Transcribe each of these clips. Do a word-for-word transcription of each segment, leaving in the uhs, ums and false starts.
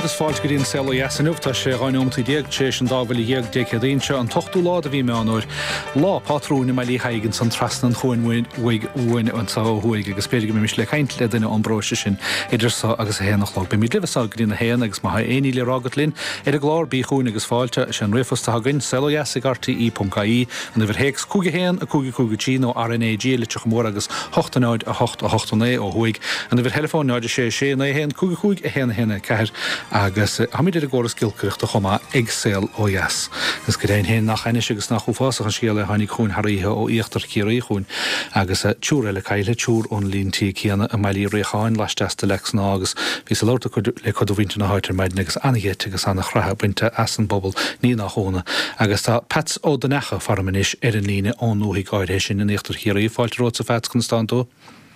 agus fáilt go dtíon sela yasanmh tá sé gáinneomtaí déag tééis an dábhfuil dhéag décadíonse an tochtú lád a bhí meánúir lá pátrúna me lí haigen san trasna an chuin uin an sáhuaig agus péidir go mis le caiint le duine an bróise sin idirsá agus a héanach lá. Be mí livasá go dtína héana agus má ha éí le rágat linn ar a glár bí chuin agus fáilte sé an rifasta hagann sela yasig r t i dot i e an bhir héics cúga héan a cúga cúga tí nó R N A G le tuach mór agus hochtanáid a hocht a hochtané ó huaig an bhir telefónáid sé sé na héan cúga cúig a héana héna ceir agus hamidir a góras gilcreacht a chomá agsel ó yas. Gus go réon héan nach ainis agus nach chuáach an síala hanig chún haíthe ó íochttar círaí chún agus túúr eile caiile túúr ón líntí chéanana a meilí réáin leisteasta lex ná agus hí sa láta le chud bhainte na háitir meid agus anagéit agus anna chrathe buinte as an bobbal ní nach hóna agus tá pets ó den necha farmanis ar an líine ón nóí gáidhééis sin in íochttar círaí fáilte rót sa fets constantó.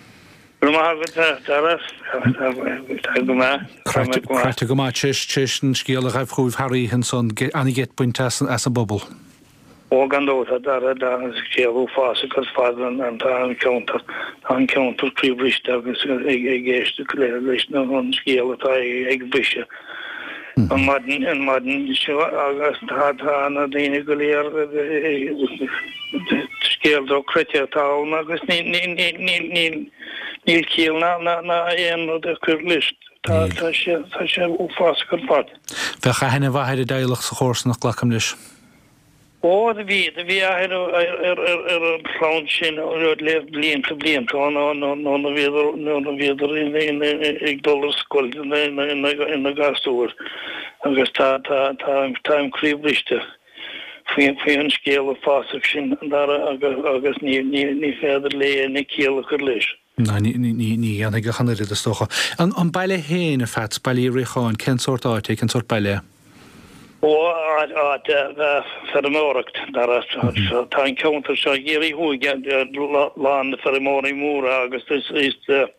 Craite go má teis teis an scéal a raibh chuúh Harry hin son anigéit buinte as a bobbal. Ó gandóta dar a dar an scéalú fása go fádan an tá an ceantar an ceantar príomhriste agus ag géiste léir leis na an scéal atá ag brise. An maidin an maidin seo agus tá na daine go léir scéal do creite táil agus ní ní ní ní níl cíal na na na éon de chur list tá tá sé tá sé ó fása go fad. Bheitcha hena bhaid a déilech sa chósa nach glacham leis. Ó de bhí de bhí ar ar ar an chlán sin rud le blianta blianta nó nó nó na bhéidir nó na bhéidir in ag dul scoil in na gasúir agus tá tá tá táim críomhriste faoin faoin scéal a fása sin agus agus ní ní ní féidir le ní céal chur leis. Na ní ní ní anna go channa rid a stocha. An an baile héin a fat bailí réáin cén sort áit cén sort baile. Ó á fermóracht dar tá an ceantar seo géirí thuig lán na fermóí múra agus is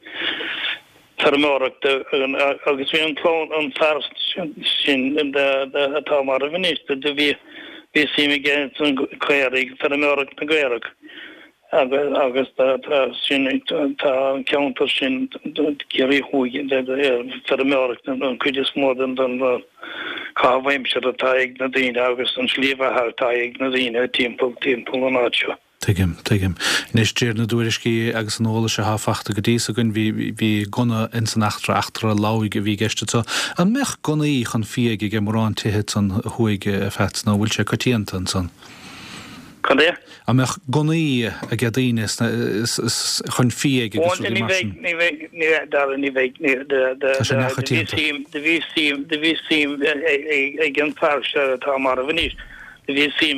fermóracht agus bhí an clón an ferst sin atá mar a bhiniste de bhí bhí síime gé an chuirigh fermóracht na gcuireg. agus agus tá sin tá an ceantar sin géirí thuig fermóracht an chuidir mód an cáhhaimseir atá ag na daine agus an slíomhathe tá ag na daine timppel timppel an áitseo. Tuigim, tuigim. Nes déir na dúiriscí agus an óla se háfachta go dtí a gunn bhí gona in san achtra achtra láig a bhí geiste. An mech gona í chun fiaige ge mórrán tithe san chuige a fet ná bhfuil sé cotíanta an san. Cadé? A mech gonaí a gadaine chun fiaige agus ní bheith ní bheith ní dar ní bheith ní de de sim de bhí sim de bhí sim ag an fearse atá mar a bhaníos. De bhí sim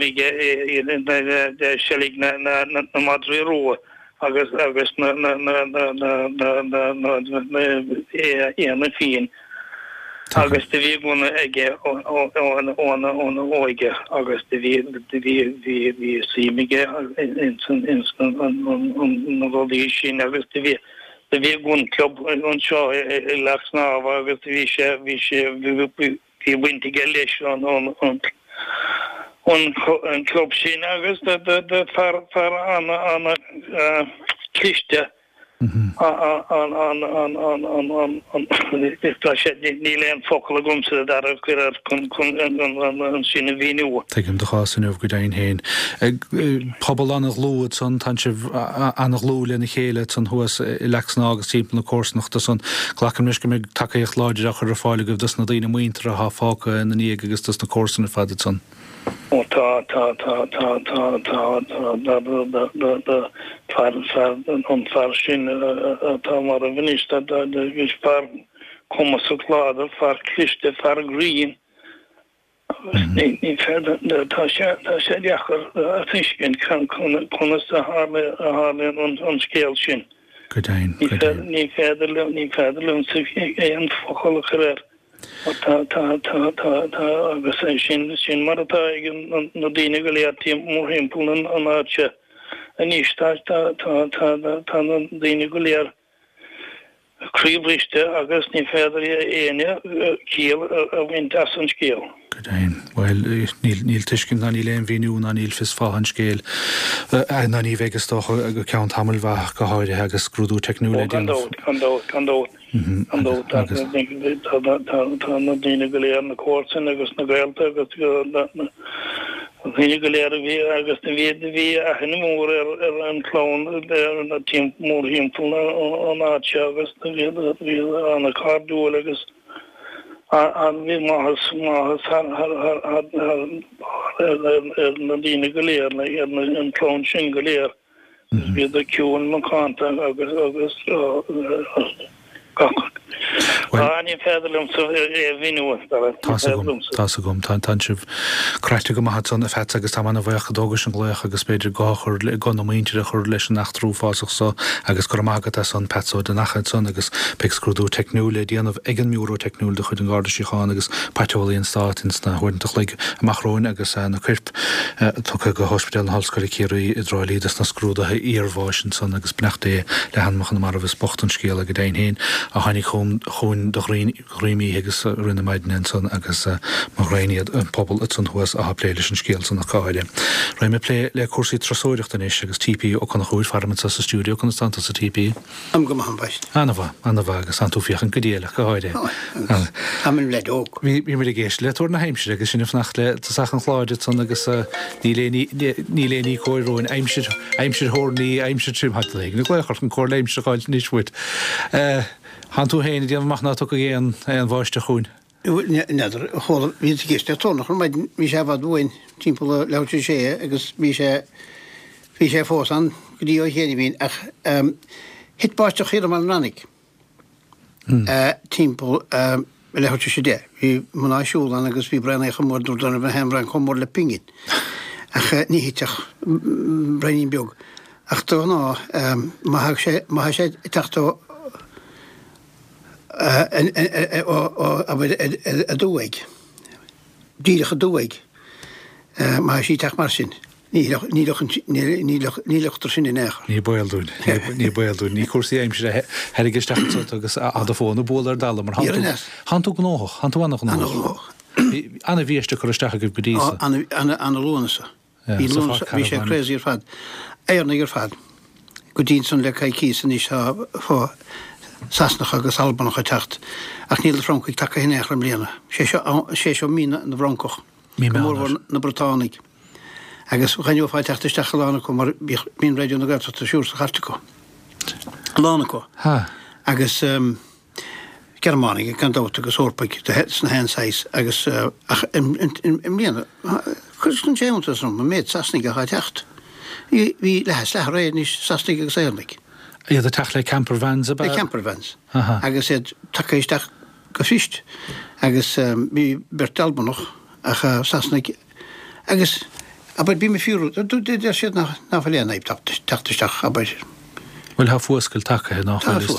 de selig na na na Madrí Rua agus agus na na na na na na na na na fiin. Agus de bhí gona aige óna óige agus de bhí de bhí bhí bhí síimiige in san in san na bhdí sin agus de bhí de bhí gún club an seo i lechsná agus de bhí sé bhí sé bhí wintige leis an an an an club sin agus de de far far an an cliste. an an an an an an an an ní leon focail a gomsa dar a cuirear chun chun an sinna bhíú. Tuigim do chásanmh go daon héin. Pobal annach lúid san tan sibh annach lú lena chéile san thuas i lexná agus timp na cósnachta san ghlacham leis go mbeidh takeíocht láidir a chur ar fáile go dus na daoine muintear a há fáca na níag agus dus na cósanna fadid san. Ó tá tá tá tá tá tá tá far far an far sin tá mar a bhiniste gus far cuma sa chláda far cliste far green ní fer tá sé tá sé deachar a tuiscin chun chuna sa hála a hála an scéal sin. Go daon, go daon. Ní féidir le ní féidir le é an focail chuir. tá tá tá tá tá agus sin sin mar atá na daine go léir tí mór himpel an an áitse a níos tá tá tá tá tá na daine go léir críomhriste agus ní féidir éine cíal a bhaint as an scéal. Well níl tuiscin na ní léon bhíú na níl fis fáhan scéil na ní bhegus go ceann tamilmhach go háide agus scrúdú technúla Candó candó candó tá na dtíine go léir na cuasan agus na gailta agus Hine go léir bhí agus na bhí bhí a hinna mór ar an clán na tí mór himful an áte agus na bhí anna cardúil agus an bhí máthas máthas na dtíine go léir na an clán sin go léir gus bhí a ciúin na cáanta agus agus Ani fedalum so vinú Tá gom tan sib creite go hat son a fet agus tá manna bhhecha dogus an gléach agus beidir gáchar gan muintear a chur leis an nach trúfásach so agus go mágad a son petó de nachid son agus pecrúdú technúla díanamh igen miúró technúil de chud an gáda síáán agus peolíon státins na chuintach le amachróin agus na chuirp tu go hospital an hallscoil céirí i dráilídas na scrúdathe íorháin son agus bnechté le hanmach an mar bhs bocht an scéal a go daon héin a hanig chun chuin do réimi agus rinne maidin son agus mar réiad an pobl it son thuas a pléile an scéal san na cáile. Raim me lé le cuasí trasóireachta is agus T P ó chuna chuir farman sa stúdio constant sa T P. Am go an beist. Anna bha anna bha agus an túfiach an godéach go háide. Am an le óg. Bhí mé géis le túir na heimsir agus sinna nach le sachan chláide son agus ní léní choirróin aimsir aimsir thornaí aimsir trim hat le. Na gléchart an cór léimsir gáil níosfuid. Han tú héine díanamh machná tu géan an bháiste chuún. Neidir chola ví géiste tónach maid mí sé bhd bhin timppla leirte sé agus mí sé hí sé fósan go dtí ó chéana bhín ach hitbáiste chéad mar nanig timppla leirte sé dé. Bhí mnáisiúlan agus bhí brena chumór dúna bh hembrein chumór le pingin. Ach ní hiteach breín beag. Ach tá ná má sé teachtá a dúig díach a dúig má sí teach mar sin nílechtar sin in éair. Ní builún ní builún ní cuasí aimsir heigisteach agus a fóna bólar dal mar hanú gnóch hanú annach gnóch. Anna bhíiste chuisteach go budísa. Anna lúnasa. Bhí sé crazy ar fad. Éarna ar fad. Go dín san le caiicí san is fá Sasnach agus Albannach a techt ach níl Francaigh take hin échram léana. sé seo mína na Broncoch mór na Británig. Agus chainú fáid teachtasteach lána go mar mín réidir na gairt a siúr sa charte go. Lána go. Agus Germánig gan dáta agus orpaig de het na hensáis agus im léana chun séúnta som ma méid Sasnig a techt. Bhí lehes le réis Sasnig agus éarnig. Iad a teach le campervans a Le campervans. Agus sé takeisteach go fiist agus bhí Bert Albannach a Sasnig agus aber bí me fiú dú sé na léana ib tatisteach aber. Well ha fuascail take nach agus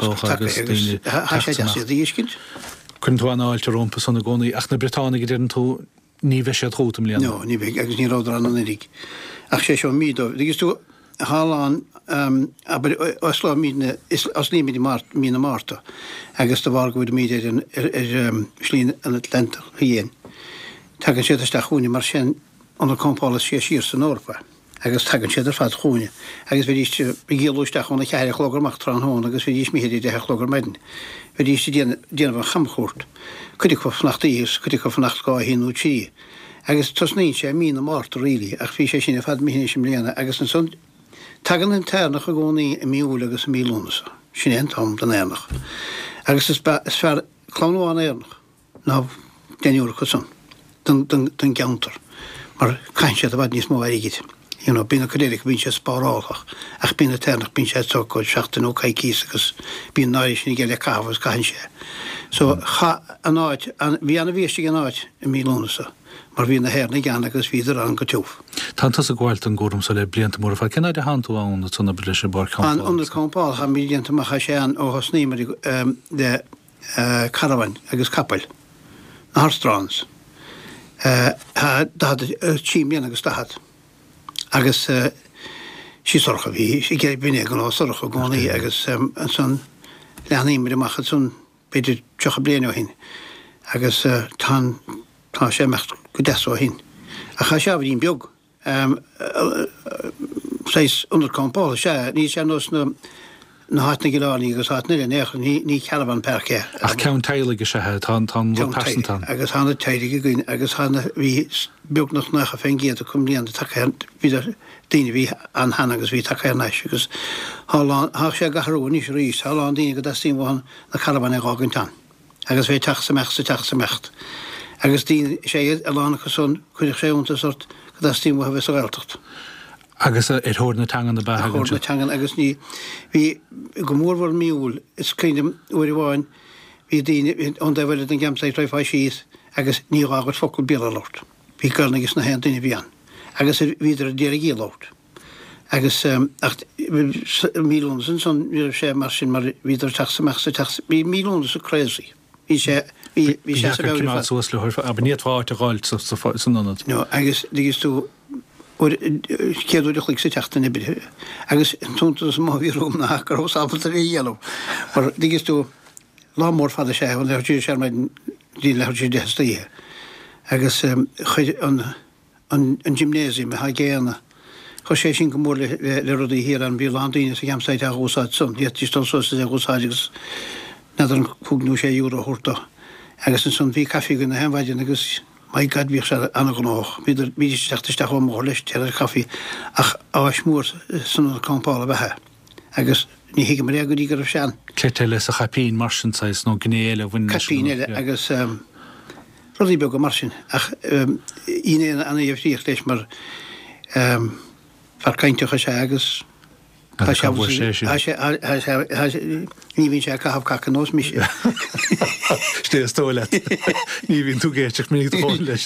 díiscint. Chn tú anáilte rompa sanna gcónaí ach na Británig didn't tú ní bheith sé chótam léana. No, ní bheith agus ní ráidir an anirig. Ach sé seo mídó. Dígus tú Háán aber Oslo mína as ní mína Marta agus do bhar gohfuid míidir ar slín an Atlanta héan. Tagan sé iste chuúine mar sin an compála sé sír san Orpa agus tagan sé ar fad chuúine agus bhí iste bigéúisteach chuna cheir chlógarach trá hán agus bhí míhéidir de chlógar meiden. Bhí iste déanamh chamchút. Cuidir go fnachtaíos, cuidir go fnachtá hinú tí. Agus tos ní sé mína Marta rilí ach bhí sé sinna fad míhé sem léana agus an son Tagan an ternach a gcónaí i míúla agus mílúnasa, sin an tam den éarnach. Agus is fear chláánháin éarnach ná déúra chu san, den geantar, mar caiin sé a bhaid níos mó aigid. Bína churéirich bín sé spárálach, ach bína ternach bín sé tócóid seachtain ó caicís agus bín náid sin géile cáfas caiin sé. So an áid, bhí anna bhíiste an áid i mílúnasa, mar bhí na héirna gan agus bhíidir an go túf. Tantas a gháilt an gúrum sa le blianta mór fá cena de hanú an tunna bre sé bar campáil. An under campáil ha mídianta macha sé an ó hosnímar de caravan agus capel na Harstráns. Ha dahad tíimian agus dahad. Agus sí sorcha bhí, sí gé bine gan á sorcha gcónaí agus an son leanaímar amachchad son beidir teocha bliana ó hin. Agus tá tá sé mecht go deá hin. A cha se hín beag séis onderkampá sé, ní sé nos na na hatna giráí agus hatna nech ní cheban perce. Ach cean teilige se tan tan agus hána teidige gin agus hána hí beag nach nach a fengé a cum líon take viidir daine hí an hanna agus hí take neis agus há sé gaharú níos rís há an daine go tíháin na caraban agágann tan. agus bheit teach sa mecht sa teach sa mecht. agus tí sé a lánach son chuidir séúnta sort go tíú ha bheits a bhiltocht. Agus ar thóir na tangan na bathe na tangan agus ní hí go mórhar míúil is cínim uair bháin hí daine an d bhfuil an gemsaid raibh síos agus ní ágad focail bí lát. Bhí garna agus na hen duine bhían. agus víidir a déir gé lát. agus mílúnsan son bhí sé mar sin mar víidir teach sa mecht sa teach bhí mílúnta sa crazy. Bhí sé bhí sé le a níomháit a gáil san anad. No agus dígus tú céadú de chuig sa teachta na bithe. agus túnta má bhí rúm na gur ó sápalta í dhéanam. Mar dígus tú lámór fada sé an leirtí sé maid dí leirtí deasta ihe. agus chuid an gymnésium a géana chu sé sin go mór le rudaí hir an bhí landíine sa gemsaid a gúsáid son, dí títá so a gúsáid agus neidir an chugnú sé dúra a thuirta. agus an son bhí caí go na henhaidin agus mai gad bhíh se anna go nách. Bíidir bíidir teachtaiste go mór leis tear caí ach áis mór san campála bethe. agus ní hiige mar go dí go sean. Cléite le a chapín marsin sais nó gnéile bhain Capíile agus rudí be go marsin ach íine anna dhéhtíocht leis mar far caiintecha sé agus ní hín sé cahabh cacha nós mis Sté tóile ní hín tú géiteach mí leis.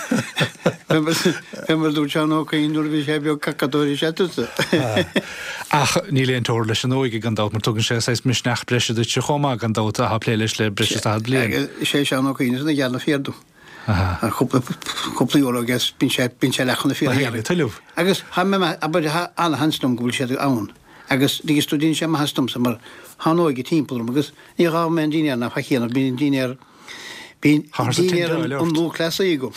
Fimar dú teanóchaíúir bhí sé beag cacadóirí sé tusa. Ach ní léon tóir leis an óige gandát mar tugann sé sais mis nach breise de se chomá gandát a plé leis le breise a blian. sé seanóchaíine na gheanna féardú. Cúplaíú agus bin sé bin sé lechanna fi talh. Agus ha me anna hanstom gohfuil sé ann. agus dígus tú dín sé hastom sa mar háóige timppelm agus ní rá me díine na fachéanana bín díine bín an lúlesa go.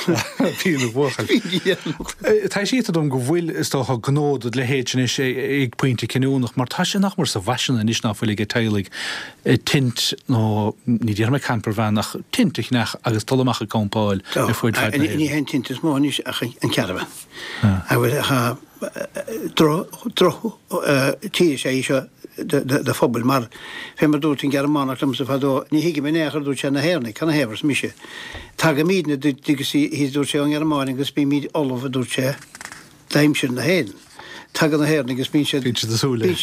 Tá sí dom go bhfuil istá gnód le héitina sé ag pointinte cinúnach, mar tá sé nach mar sa bhaisina níos náfuil go teilig tint nó ní ddíar me camper bhenach tinteich nach agus tolamach a compáil fuid ní hen tint is má níos an cearban. A bhfuil dro tí sé seo de fphobal mar fé mar dút in Germánach lem sa fadó ní hiige mé néchar dút sé na héirna canna héhars mise. Tá go mína dugus hí dút sé an Germánin gus bí míad olh dút sé daimsin na héan. Tá na héirna gus bí sé asúla.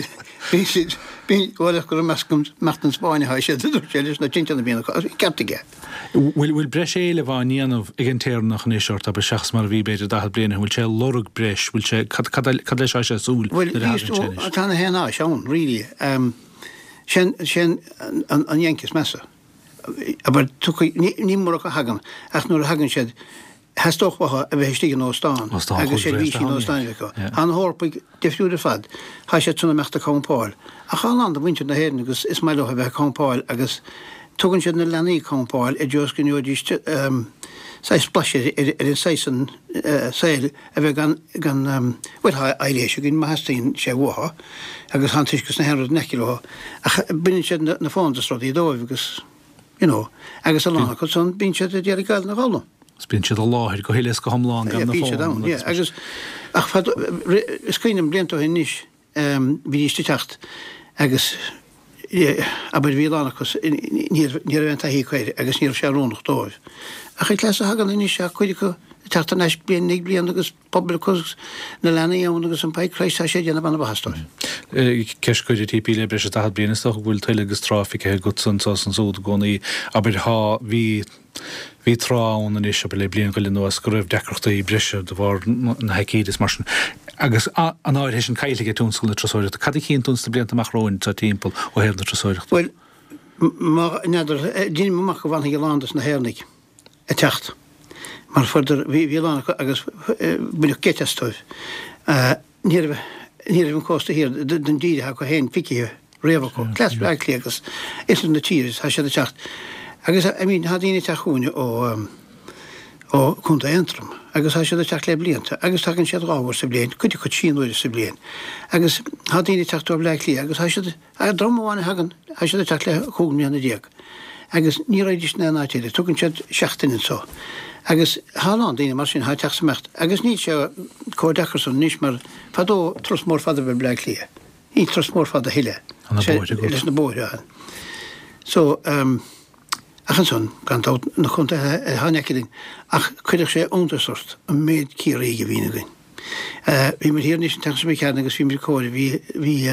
Bí bhilach gur meascum meachtan Spáine ha sé dút sé leis na tinteanna bíanana ceartige. Bhfuil breis éile bhá níanamh ag an téirnach an éisiart a be seachas mar bhí beidir da bliana bhfuil sé lorug breis bhfuil sé cad leis sé súl. Bhfuil tána héana seán ri sin sin an dhénkis mesa. Aber ní mór a hagan ach nuair a hagann siad hestochtha a bheith stígan óstáin agus sé ví sin óstáin go. An hórpaig defriúda fad há sé túna meachta compáil. A chaán a bhainte na héirna agus is maiile a bheith compáil agus tugann siad na lenaí compáil i dúos go nuúdíiste sais splasir ar an saisan saoil a bheith gan bhfuil éiléise gin meastíín sé bhtha agus hantisgus na henrad necilá a bin siad na fándasráí dóibh agus agus a lána chu san bín siad a déar gail na gála. Bín siad a láthir go héiles go hamláán gan na fáin. agus ach iscínim blianta hin níos bhí níos techt agus aber bhí lánachas ní bhaint a hí chuir agus níor sé rónach dóibh. A chu leis a hagan ní se chuide go teachta neis blion nig blion agus poblbal na lena íon agus an paicréis a sé déanana banna bahastáil. Ceiscuidir típí le breis a blianaach bhfuil tuile agus tráfice go san san súd gcónaí aber há hí hí trán an is le blion goile nuas go raibh decrochta í breise do bhar na heicíidir mar sin. Agus an áir hééis an caiilige túnscoil na trasóireachta. Cad cín túnsta blianta amachróin tá timppel ó héir na trasóireachta. Well, neidir díine amach go bhainthe Landas na héirnig a techt. Mar fuidir bhí lána agus buidir géteastóibh. Ní bhín cósta hir den díide ha go héin fici réhachó. Clas beiclí agus is na tíris ha sé a techt. Agus I mean, ha díine teachúine ó ó chunta entrum, agus ha sé teach le blianta, agus tagann siad ráhar sa blian, chuide chu tíúir sa blian. Agus há daoine teachú le lí, agus ha siad a dromháinna hagan, ha siad teach le chúgmíanna díag. Agus ní réidir na nátéide, tugann siad seachtain só. Agus háán daine mar sin ha teach sa mecht, agus ní se có dechar san níos mar fadó tros mór fada be le lí. Í tros mór fada hiile. Leis na bóide han. So, um, achan son, gan tát na chunta hanekiding, ach chuidir sé ondersort, a méid círaige vínagin. Vi mar hér níos teach sem mé cearn agus vi mir córi, vi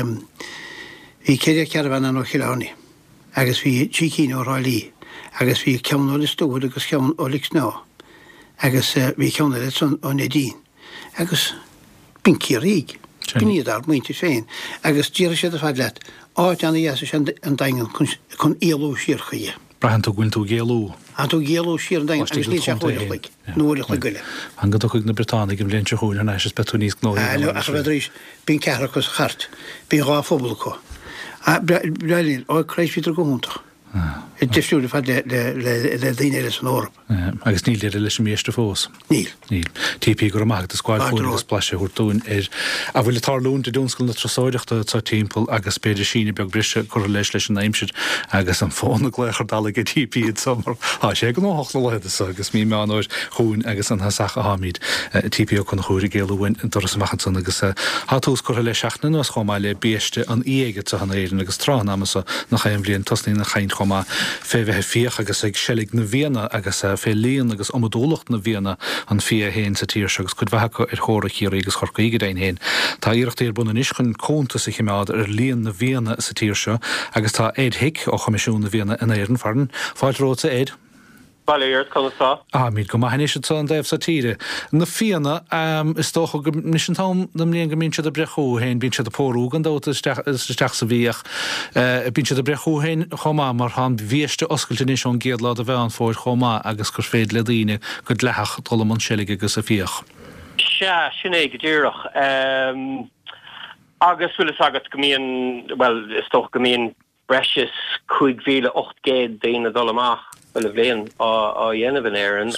vi céir cearvan an ó chiláni, agus vi tícín ó rálí, agus vi ceann ó listóid agus ceann ó lik sná, agus vi ceann ó son ó nedín, agus bin círaig, bin iad ar muinti féin, agus díra sé a fad let, áit anna jésu an daingen kun éalú sírchaie. Brahan tú gwyl tú géalú. A tú géalú sír an daingen, agus ní sé húileach, núileach le guile. Han gad chuig na Britannig im léintse húil, an eis betú níos gnóí. A chu bheitríéis bín cearachas chart, bín rá fóbalachó. A breilín, ó creis vítar go húntach. I defisiúla fad le daine eile san órap. Agus níl er leis méiste fós. Níl. Níl. Tí pí gur amach de scoil fúlagus plase húrtún er a bhfuil tarlún de dúnscail na trosáideachta tá timppel agus spéidir sína beag brise chu leis leis an aimseid agus an fána gléchar dalig tí píad samar. Tá sé go nóachna leidas agus mí meáir chuún agus an hasacha hámíd tí pí chun chuúra géalúin doras amachchan san agus hátús chu leis seachna as chomáile béiste an éige a hanna éidir agus trán amasa nach chaim blion tosní na chain chomá fé bheitthe fioch agus ag selig na bhéna agus fé líon agus amadólacht na bhéna an fi héin sa tíir agus chud bhecha ar chóra chéir agus chorcaige dain héin. Tá íirecht ar buna niscin cónta sa chiimeád ar líon na bhéna sa tíir seo agus tá éid hic ó chomisisiún na bhéna in éireann farin. Fáil róta éid? Baléir chutá. Ah, míid go maithnis an déobh sa tíre. Na fianna um, is tócha níos an tám na mlíon go mín siad a brechú héin, bín siad a pórúgan dóta isteach sa bhíoch. Bín siad a brechú héin chomá mar han bhíiste oscailte níos an géad lá a bheith an fóir chomá agus gur féad le daoine go dleach tolam an selige agus a fíoch. Se, sinné go dtíireach. Um, agus bhfuil agat go míon, well, is tócha go míon breis chuig mhíle ocht géad daoine dul amach. Well a bléin á dhéanamh éan.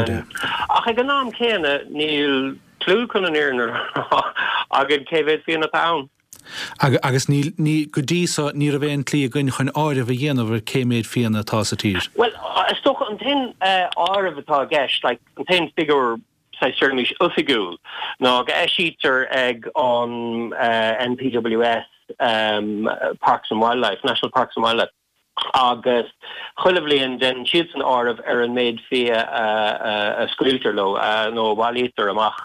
Ach ag an nám céine níl clú chun an éan agad céhéad fion a tán. Agus ní go dísa ní a bhéon clí a gine chun áirih a dhéanamh céméid fianna tá sa tír. Well, is tócha an tin áirih atá gceist, like an tin figure sa certainly uthigúil. Ná go eisítar ag an N P W S um, Parks and Wildlife, National Parks and Wildlife. Agus chuilehblionn den siad an áibh ar an méid fi a scuiltar lo nó bhhaítar amach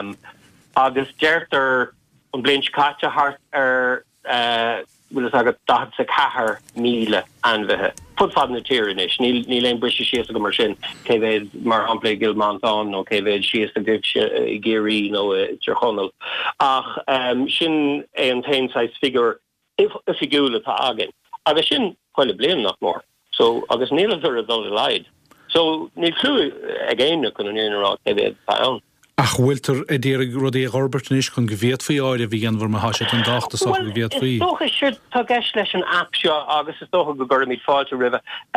agus deirtar an bliint caite hart ar bhfuil agad da sa cethar míle anmhethe. Fud fad na tíirinis, ní léon brise sias go mar sin céhéad mar hapla Gilmanán nó céhéad sias a gcuibh géirí nó tirchonal. Ach sin é an tainsáis figur if figúla tá agin. Agus sin chuile blian nach mór. So agus níl ar a dul leid. So ní clú agéine chun an éanrá céhéad pán. Ach bhfuiltar a ddéir rudí Robert níos chun go bhéad faoi áir a bhí an bhar mar hasise an dáachta sa go bhéad faoi. Well, is tócha siúd tá gceist leis an app seo agus is tócha go gur míid fáilte ribh.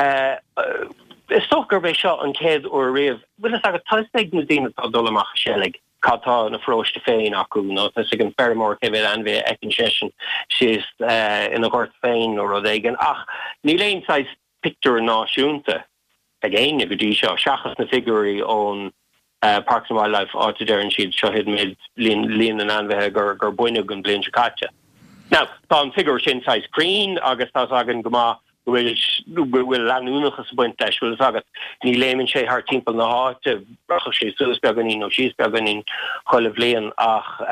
Is tócha gur bhéh seo an céad ó riamh. Bhfuil is agad táisteag na daine tá dul amach selig. Catá na froiste féin acu nó tá sig an fermór céhéad anbheith ecin sesin sios ina ghirt féin ó rud éigen. Ach, ní léon sais picture náisiúnta a ggéine go dtí seo seachas na figurí ón Parks and Wildlife áta dearann siad seo hid méid líon an anbheithe gur gur buine gon blion se caite. Now, tá an figure sin sais crín agus tá agan go má bhfuil leanúnachas buint leis bhfuil agat ní lémann sé thar timppel na háte bracha sé suas beganín nó síos beganín chuile bléon ach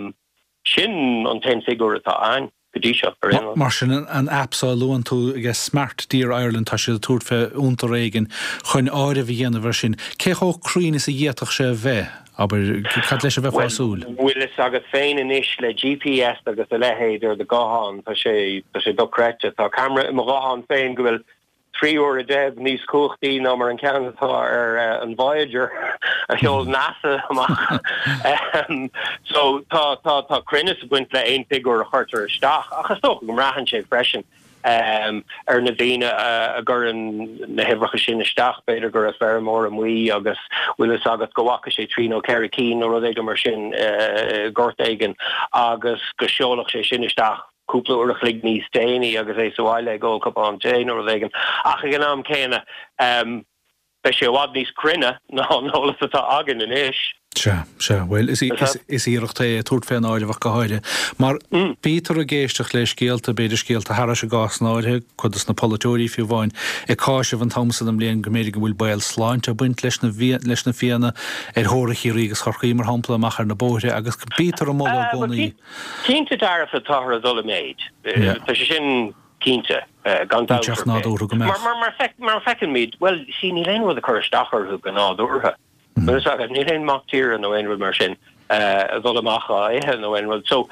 sin an ten figure atá ein go dtí seo ar in. Mar sin an appsá luan tú ag Smart Deer Ireland tá sé túirt fé únta réigen chun áir a bhí dhéanamh sin. Cé ó crín is a dhéatach sé bheith? Aber cad leis a bheith fársúil? Bhfuil is agat féin inis le G P S agus a lehéidir de gáán tá sé tá sé docréite tá camera im gáán féin go bhfuil trí uair a dé níos cuachtaí ná mar an ceannatá ar uh, an Voyager a heol NASA amach. um, so tá tá tá crinne a buint le ein figure a chuirtar isteach achas tó go mrahan sé freisin. Um, ar na bhíine uh, a gur an na hebrecha sin isteach beidir gur a fermór an mí agus bhuilas agus gohacha sé tríno ceir cín nó rud éige mar sin uh, gort éigen agus go seolach sé sin isteach cúpla uair a chlig níos déine agus é soáile ggó cap an déine nó rud éigen ach gan am céine um, be sé bhád níos crinne ná nólas atá agan in éis. Se, se, well, is íirecht é túirt féin áide bhacha háide. Mar bítar a géisteach leis scéalta beidir scéalta thara se gás náide chudas na polytóí fiú bháin i cáisih an Thomson am léon goméidir go bhfuil bail sláinte a buint leis na leis na fianna ar thóraí rígus chorchaí mar hampla amach ar na bóire agus bítar am móla gcónaí. Cínta darf a táthar a dul méid. Tá sé sin cínta gan dáteach nádúra go mar mar fecin míid, well, sí ní léonhfuil a chur stachar chu gan nádúrtha. But it's ní ein mock tier an no mar sin a dul macha ihe no ein so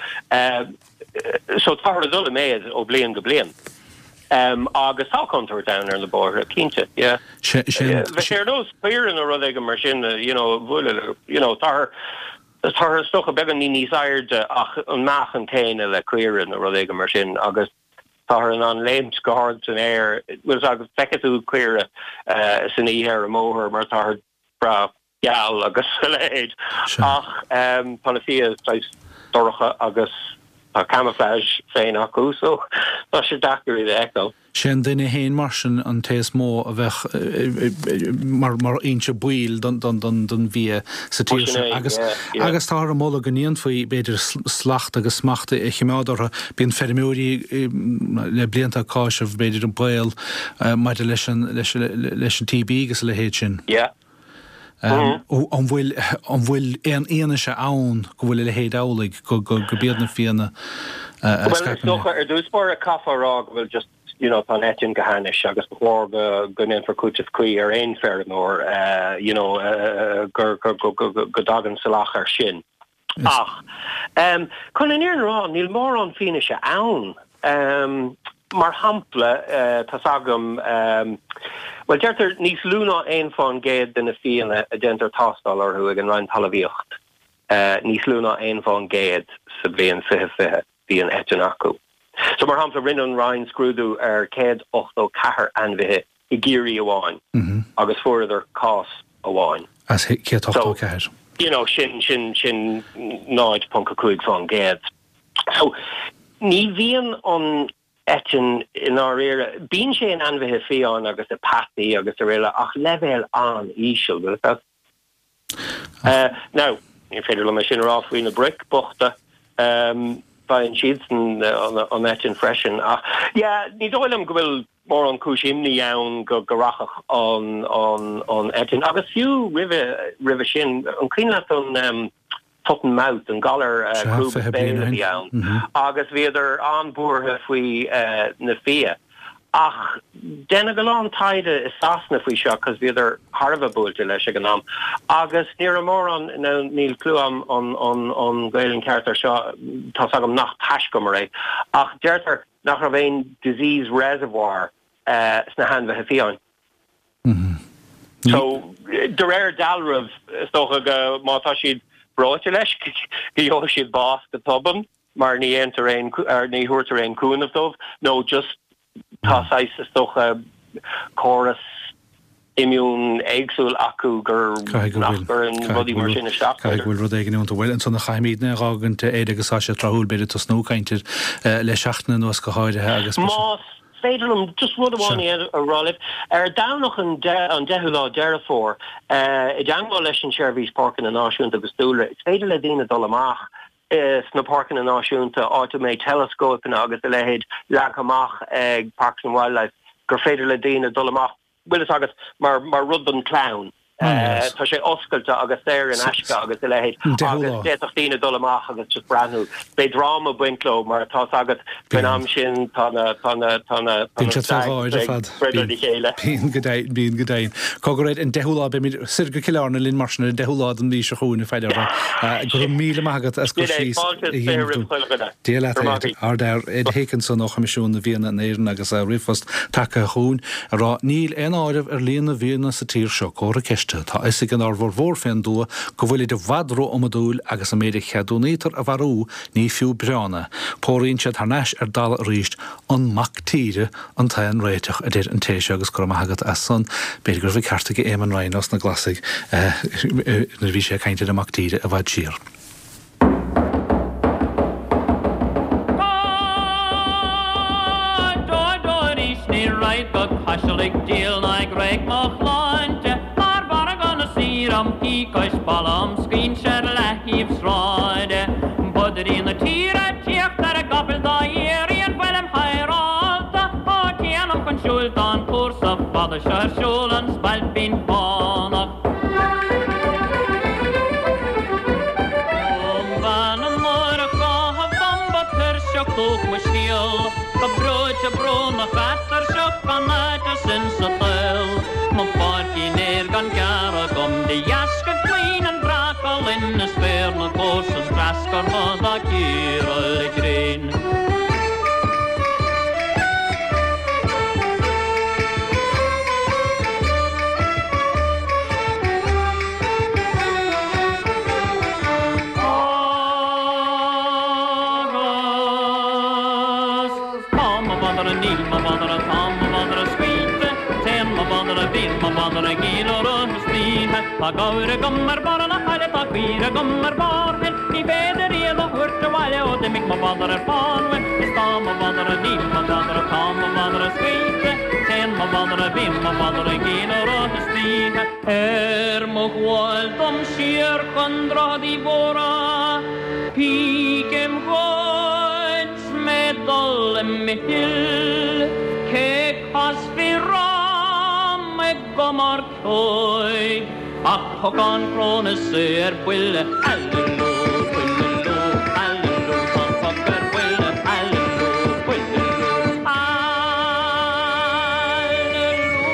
so tar dul méid ó blian go blian um agus tá contour down ar the border kinte yeah sé those clear in a rud mar sin you know bhfuil you know tar tar stoch a began ní níos aired ach an mach an céine le clear in a rud mar sin agus tar an an léimt go hard an air was agus feú clear uh san í ar a mór mar tar bra Gal agus leid ach um panafia trais dorcha agus a camouflage féin acu so tá sé dachgurí de echo. Sin duine héin mar sin an tééis mó a bheith mar mar inse buil don don don don bhí sa tí agus agus tá a móla gníon faoi beidir slacht agus smachta i chiimeádartha bíon fermúí le blianta cáisih beidir an bail mar leis leis an T B agus le héid sin. Um, mm-hmm. an bhfuil an bhfuil éon aana se ann go bhfuil le héad álaigh go go go bead na fianna ar dúspóir a cafará bhfuil just you know tá netin gohannis agus bhór go gunn for cútih cuí ar aon fermór you know gur gur go dagan salach ar sin ach um chun in rá níl mór an fiine se ann um mar hampla uh, tá agam um well deirtar níos lúna ein fan géad den na fianna a dentar tástal ar hu an rein talvíocht uh, níos lúna ein fan géad sa blian fihe fihe bí an etin acu. So mar hampla rinn an rein scrúdú ar céad ochtó cahar anmhithe i géirí amháin mm-hmm. agus fuidir cás amháin. As céad ochtó cahar. You know, sin sin sin náid punca cuig fan géad. So ní bhíon an etin in our era bín sé an anmhithe fián agus a patí agus a réile ach level an ísisiil go that uh now in féidir le sin ráfuoin na brick bochta um by an siad an an etin freisin ach yeah ní dóilm go bhfuil mór an cúisimní ann go gorachach an an an etin agus fiú rive rive sin an clean an um Totten Mouth and Galler uh, group down agus viidir anboorthe fui uh, na fia ach denna go an taide is sasna fui seo cos viidir harva bulte leis gan am agus near mór an níl clú am on on on gailen character seo tá agam nach taiscomar ach deirtar nach ra bhéin disease reservoir uh, sna hanbhethe fiáin. So de réir dalrah stocha go mátá siad bráte leis go siad bás go tobam mar ní enter ein ar ní thuirtar ein cúnamh dómh nó just tásáis stocha chorus immún éagsúil acu gur nachgur an rudí mar sin isteach. Caig bhfuil rud éigeann únta bhfuil an sanna chaimídna ráganta éad agus áise trahúil beidir tá snúcaintir le seachtainna nuas go háidethe agus féidirm just rud amháin a rálib ar dánach an an dehuilá dearafór i deangáil leis an Seirbhís Parkin na náisiúnta agus dúla is féidir le dtíine dul amach sna Parkin na náisiúnta automated telescope agus a lehéad leach amach ag Parks and Wildlife gur féidir le dtíine dul amach Willis agus mar mar rud an clown Tá sé oscailta agus éir an eisce agus i lehéid agus déachtíine dolamach agus se brandú. Bé drama buintló mar tá agat benam sin tána chéile. Bín godain. Cogurid in deúlá be mí sirga ciárna linn marsna in deúlá an lí se chuúna feidir gur míle agat as go sí Déile ar d hécann san nach misisiún na bhíanana éan agus a rifast take a chuún a rá níl ein áirih ar líonna bhíanana sa tír seo córa ceiste. Tá is gan ar bhór bhór féin dua go bhfuil de bhadró am a dúil agus a méidir cheadúnétar a bharú ní fiú breána. Póíonn siad thneis ar dal ríist an mac tíre an taan réiteach a déir an téise agus chum agat as san beidir gur bhí carta go éman rainos na glasigh na bhí sé caiinte amach tíre a bhaid sír. Am pícais balam scrín se lehíb sráide Budir í na tíre tíocht ar a gabal dá éiríon bhfuilm hairálta á tíanam chun siúlt an cúrsa fada se siúl an spailt bín fánach Bhan an mór a gáha bamba tar seach dúch mu síl Tá brúid a brún a fetar seach gan náide sin sa tel Má fáircí néir gan gara gom de jaska queen an brakal in na sfeer na gos as draskar ma da kira green Mama vandra nil ma vandra tam ma vandra sweet ten ma vandra bin ma vandra gino Ta gaure gommer barna halle ta quire gommer barmen I veder i da hurte vale og de mik ma vandrar fanwen sta ma vandrar ni ma vandrar tam ma vandrar skite ten ma vandrar bim ma vandrar gino rostine er mo gwal dom sier kondra di vora pikem hoits medal mihil ke kasviram me gomar koi Ach, hogan krone ser buille, allelu, buillelu, allelu, han fokker buille, allelu, buillelu, allelu,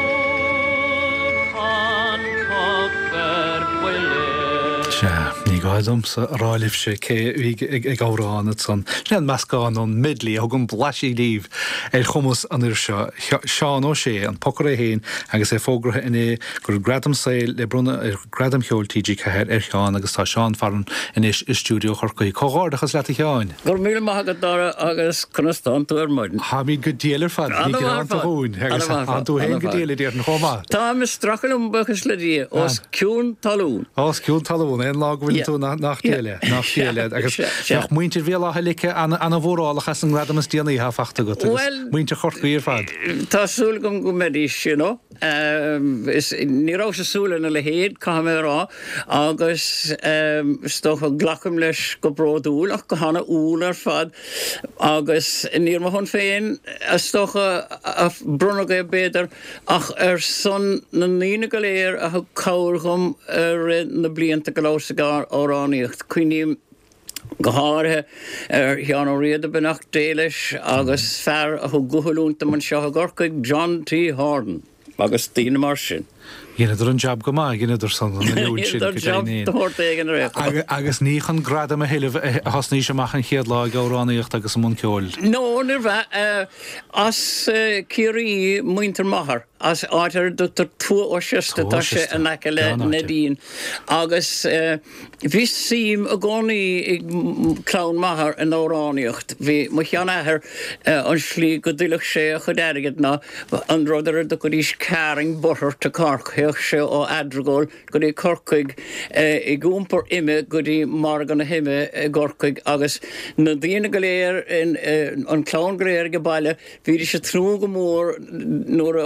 han fokker buille. Tja, ní gáidm sa rálih sé cé ag áránat san. Lean meascán an midlí a gon blasí líh ar chumas an ir seo seán ó sé an pocar é héin agus é fógrathe iné gur gradam saoil le bruna ar gradam cheol T G ceir ar cheán agus tá seán faran inis i stúdio chorcaí cóghardachas leat a cheáin. Gur míle maigad dára agus chunastán tú ar muin. Tá mí go déalar fad, ní go an taún agus an tú héin go déalar déar an chomá. Tá me strachel um buchas le dí os ciún talún. Os ciún talún, ein lag bhfuil tú nach déile, nach déile agus seach muintir bhéal a heilige an a bhórálachas an gradamas déanaí ha fachta go. Well, muintir chorcaí ar fad. Tásúil gom go medís, you know. Um, is ní rá sa súla na le héad cáime rá agus um, stoch a glacham leis go bródúil ach go hána úl ar fad agus níor ma hon féin a stoch a, a brunagé béidir ach ar son na nína go léir a cáirgum ar na blianta go lásagar óráníocht cuiníim Gahárthe ar Cheann Ó Riada benach déilis agus fear a guthúlúnta man seo a gorcaig John T. Harden agus tína mar sin. Ghéanaidir an jab go má, ghéanaidir san an leún sin go déanaí. Agus níchan gradam a héileh hasní semach an chéad lá gáránaíocht agus mún ceol. No, nir bheith as cirí muinter mahar as áitir dútar tú ó siasta tá sé an aice le na dín. Agus bhí sim a gcónaí ag clán mahar an óránaíocht. Bhí mu cheannaithir an slí go dúlach sé a chud airgad ná an ruidir do go dís caring borthir tá carc sé ó adragóil go dtí corcaig i gúmpar ime go dtí mar gan na hime gorcaig agus na dtíana go léir an clán go léir go baile bhí sé trú go mór nuair a thucaigh sé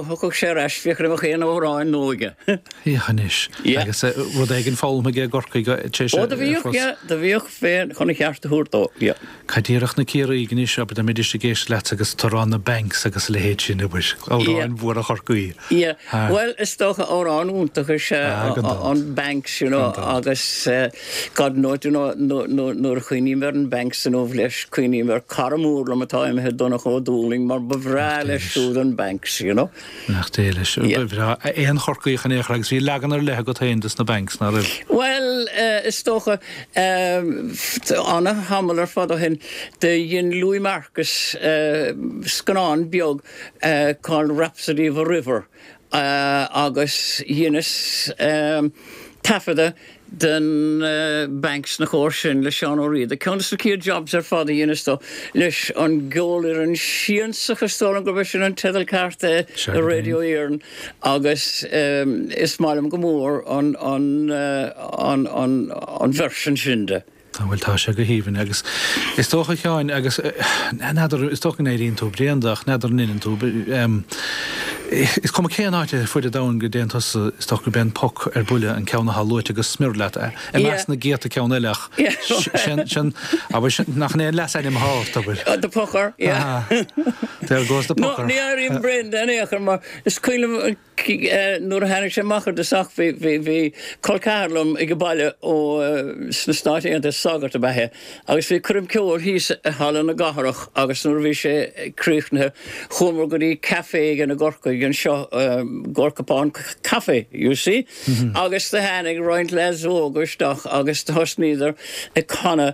féras fichar mo chéan óráin nóige. Íchanis. Agus rud éigen fáil me gé gorcaí téise. Ó, da bhíoch, ja, da bhíoch féin, chuna cheartta húrtó, ja. Cadíireach na céra íganis, aber da méidir sé géis leat agus tarrán na banks agus le héid sin nubis. Óráin bhór a chorcaí. Ja, well, is tócha órán úntach is an banks, you know, agus God nóid, you know, nó'r chuoiní mar an banks yn ofleis, chuoiní mar caramúr am a táim he donna cho dúling, mar befrál is súd an banks, you know. Nach déilis. Éan chorcaí chan éach agus bhí legan ar lethe go taondas na banks na rih. Well, is tócha anna hamil ar fad o hyn, de yin Louis Marcus scanán biog called Rhapsody of a River, agus yinnis tafada den uh, banks na chóirsin le Seán Ó Riada. Conas na cír jobs ar fada dhéanas tó leis an ggóir an síonsach astólan go bheith sin an tedal carta a radio éireann agus um, is málam go mór an, an, uh, an, an, an version sinde. Bhfuil tá sé go híhann agus is tócha cheáin agus neidir is tócha éiríonn tú bliandach neidir ninan tú is cum céan áite fuid a dain go déantas is tócha ben poc ar buile an ceanna hallúite agus smir leat i meas na géata ceann eileach sin aber nach né leis éim háit tabir. The pochar, yeah. There goes the pochar. No, ní aríon brind éachar mar is cuilim nuair a hanig sé machar de sach bhí colcárlam i go baile ó sna stáitianta sagart a bethe, agus bhí curim ceúir hís a hallan na gaharach agus nuair bhí sé críochnathe chumar go dtí café gan na gorca gan seo gorcapán café, you see? Agus de hanig roiint les ógusteach agus de hosníidir i cana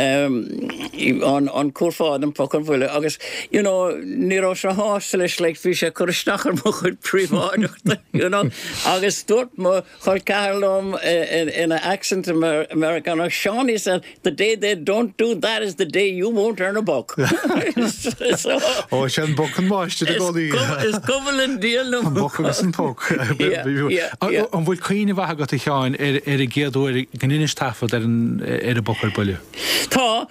an cuafád an pocan bhuile agus, you know, ní rá se hásta leis le bhí sé chuirstachar mo chud príomháineachta, you know, agus dúirt mo chuil cárlam in an accent American. Sean, he said, the day they don't do that is the day you won't earn a buck. So, oh, sin buck an máiste de gáí. Is cumil an díal na buck agus an poc. An bhfuil caoine bhethe go i cheáin ar a géadú gnínis tafad ar a buc ar buile. Tá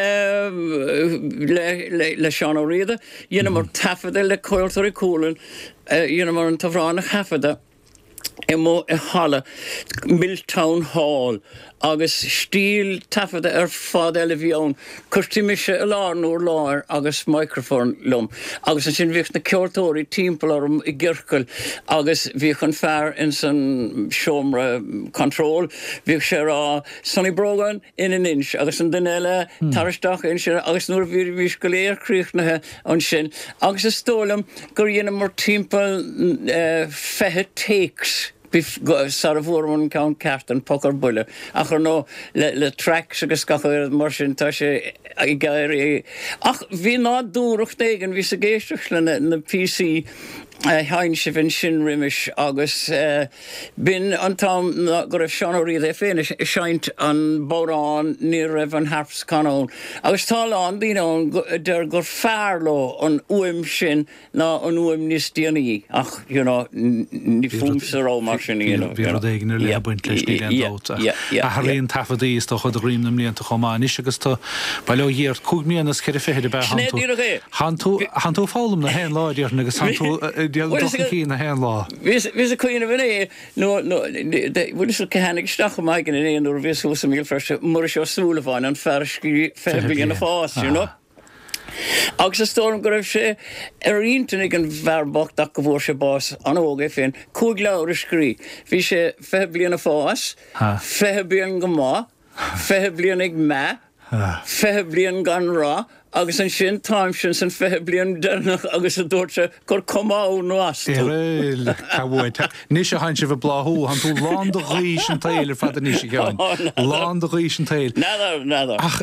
le Seán Ó Riada, dhéanam mar tafada le coiltar i cúlan, dhéanam mar an tafrán a chafada i mó i hala Milltown Hall agus stíl tafada ar fad eile bhíón chuirtí mise a lár nóir láir agus microphone lum agus an sin bhíoch na ceirtóirí timpeall orm i ggircail agus bhíoch an fearr in san seomra control bhíoch sé rá Sonny Brogan in an inch agus an duine eile taristeach in sin agus nuair bhí bhís go léir críochnathe an sin agus is tólam gur dhéanam mar timpeall fethe takes Bif sar a bhórmán ceann ceart an pocar buile. Achar nó le tracks agus scachair mar sin tá sé i gaiir ach bhí ná dúracht éigen bhí sa géisteach le na P C hain se fin sin riimiis agus bin antám go raibh Seán Ó Riada féin seint an bórán ní raibh an harps canón. Agus táán bhíán der gur fearló an uim sin ná an uim níos díanaí ach ní fúmsa rá mar sin éigen ar le buint leis ní andóta. A haíon tafadaí is do chud a riomnam líonanta chomáin is agus tá bailó dhéart cúg míanas ceir féidir be han tú fálam na hen láidir agus han tú Diaal na hen lá. Vis a cuioine bhné nó bhfuil is cehannig stacha maigin in éon úr visú sa míl freiste mar seo súlaháin an ferscí feblion na fás, you know? Agus is tólam go raibh sé ar iontanig an bhearbocht ach go bhór sé bás an óga féin cúig leabhar a scrí. Bhí sé feithe bliana fás, feithe bliana go má, feithe bliana ag me, feithe bliana gan rá, agus an sin táim sin san feithe blion denach agus a dúirte gur comá nó astú. Éil, cabhhaid. Níos a hain se bh bláthú, han tú lán do ghís an tail ar fad a níos i gceann. Lán do ghís an tail. Nadar, nadar. Ach,